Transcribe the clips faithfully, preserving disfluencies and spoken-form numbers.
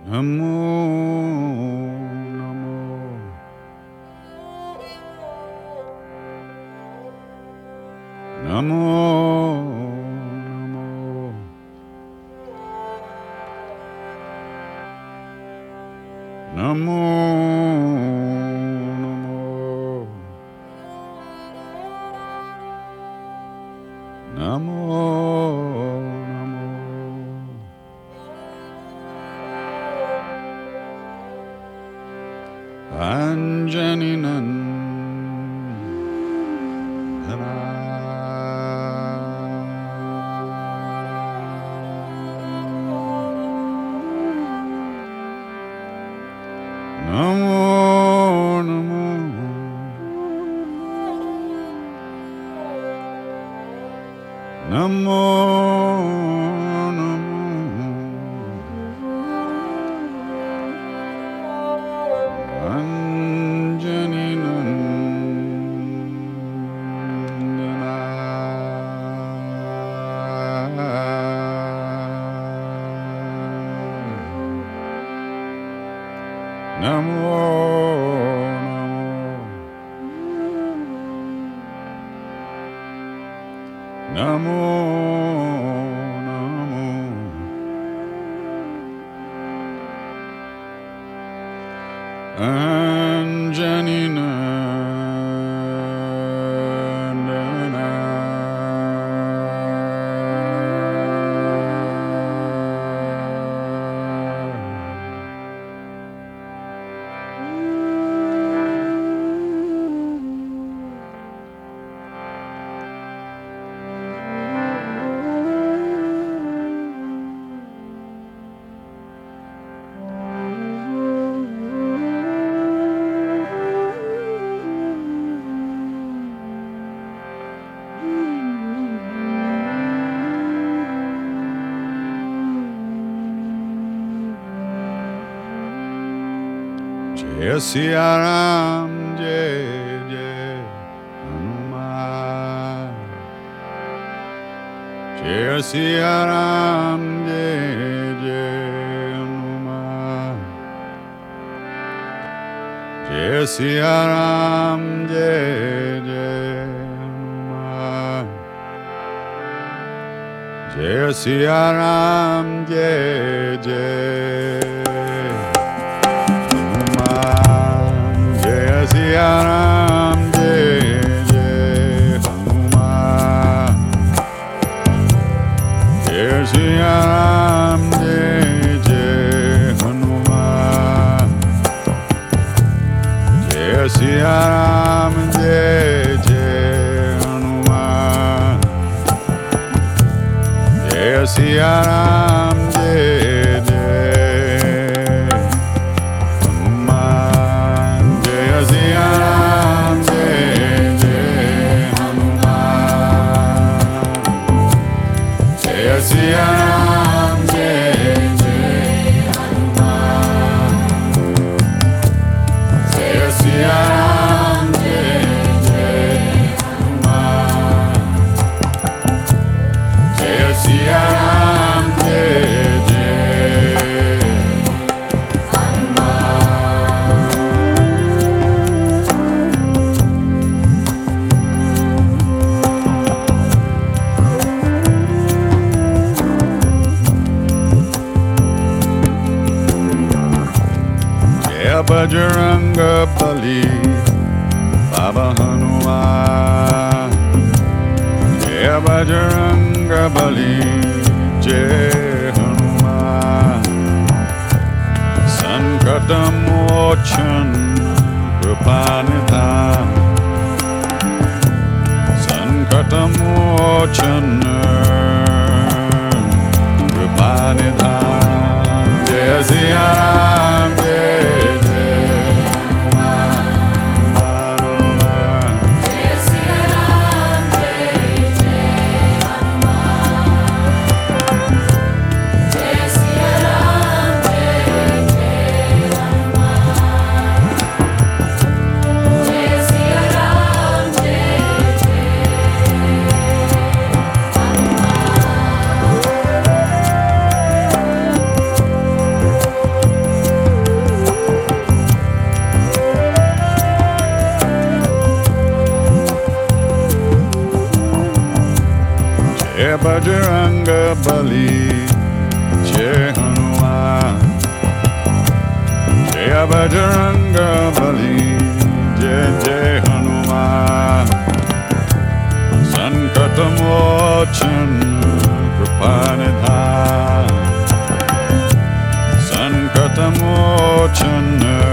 Namo Namo Namo Namo Namo Namo Anjani Nandana Namo Namo Namo Anjani Nandana Namo Namo Namo Anjani Nandana Jai Siya Ram, Jai Jai Hanuman. Jai Siya Ram, Jai Jai Hanuman. Jai Siya Ram, Jai Jai Hanuman. Jai Siya Ram, Jai Jai Jai Siya Ram, Jai Jai Hanuman. Jai Siya Ram, Jai Jai Hanuman. Jai Siya Ram, Jai Jai Hanuman. Jai Siya Ram, Jai Siya Ram, Jai Jai Hanuman. Jai Siya Ram, Jai Jai Hanuman. Jai Siya Ram, Jai Jai Bajranga Bali, Baba Hanuman. Jai Bajranga Bali, Jai Hanuman. Sankatam Mochan Kripanidhan. Sankatam Mochan Kripanidhan. Jai Siya Ram, Jai Jai Bajranga Bali, Jai Hanuman. Jai Bajranga Bali, Jai Jai Hanuman. Sankatamochan Kripanidhan. Sankatamochan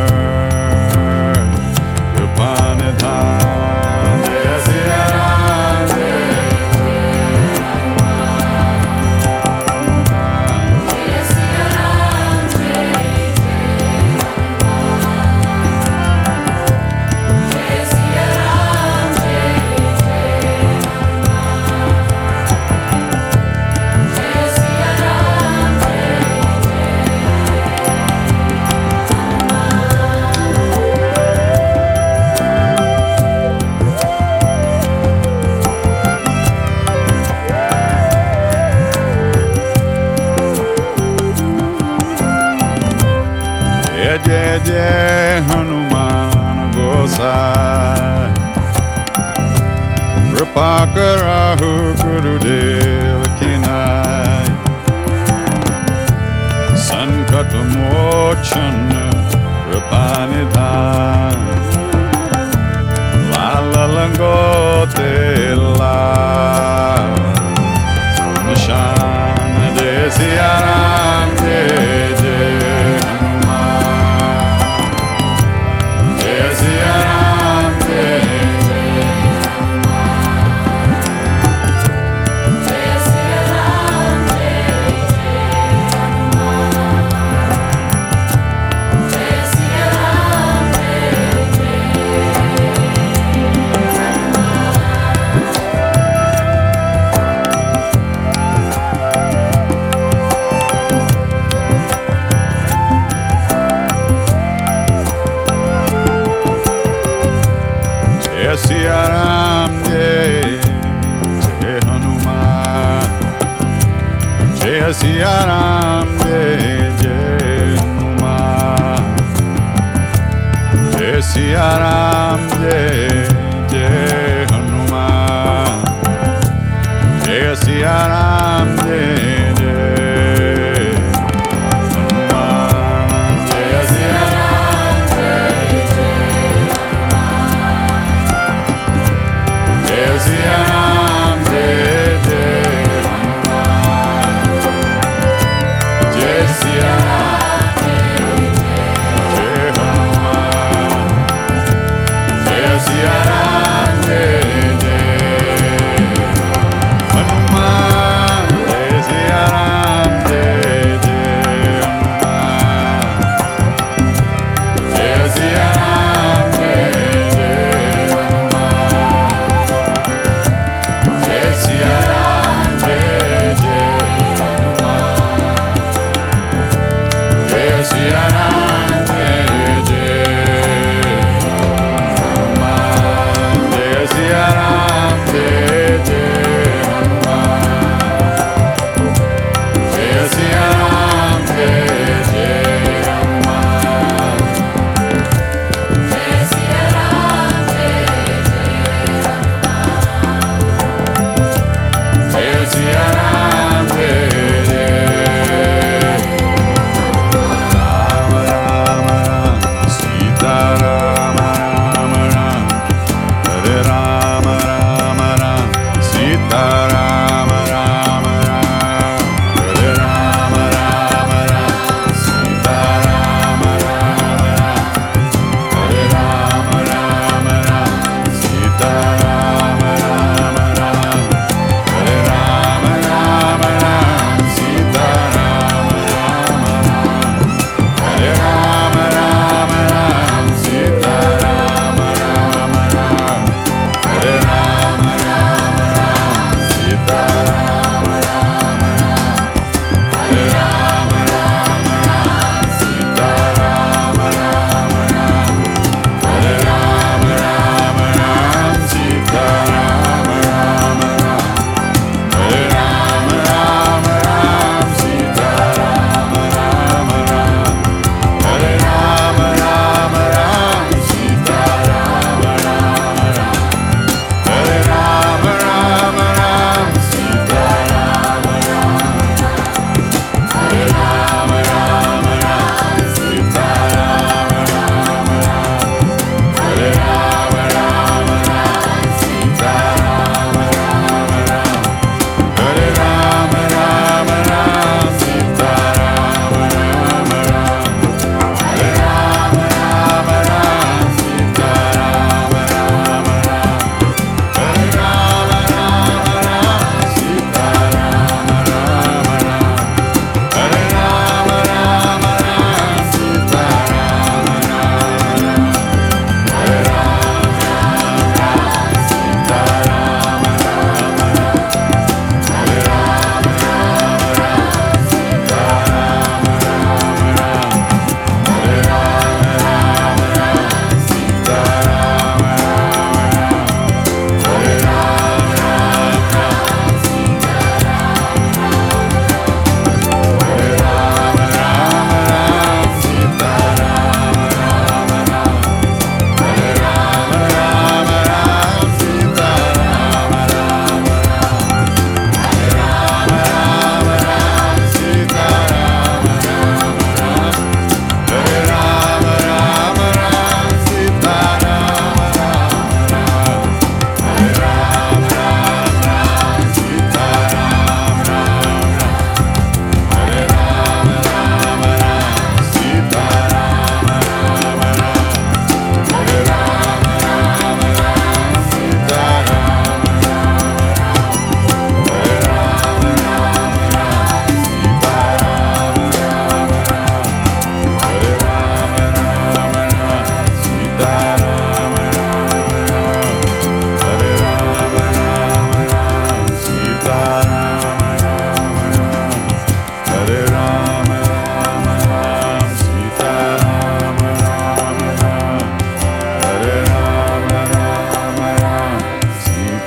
Kripanidhan. Jai Siya Ram, Jai Jai Jai Hanuman Gosai. Kripakarahu Gurudev Kinai. Sankatamochan Kripanidhan. Lala Langote La Nishan Jai Siya Ram, Jai Jai Jai Siya Ram, Jai Jai Hanuman. Jai Siya Ram, Jai Jai Hanuman. Jai Siya Ram, Jai Jai Hanuman. Jai Siya Ram, Jai Jai Hanuman. Jai Siya Ram, Jai Jai Siya Ram, Jai Jai Hanuman. Jai Siya Ram, Jai Hanuman. Jai Siya Ram, Jai Jai Hanuman.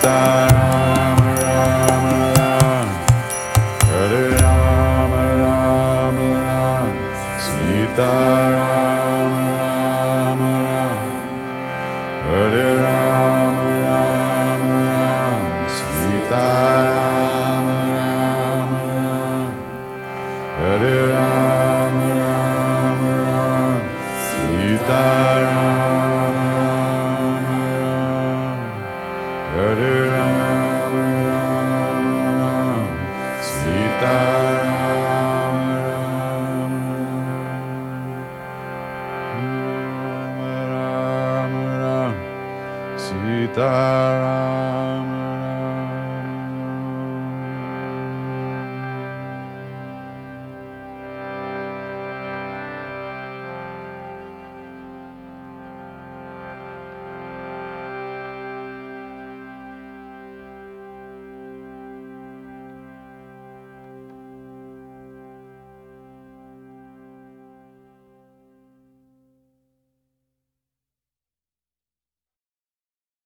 Sitaram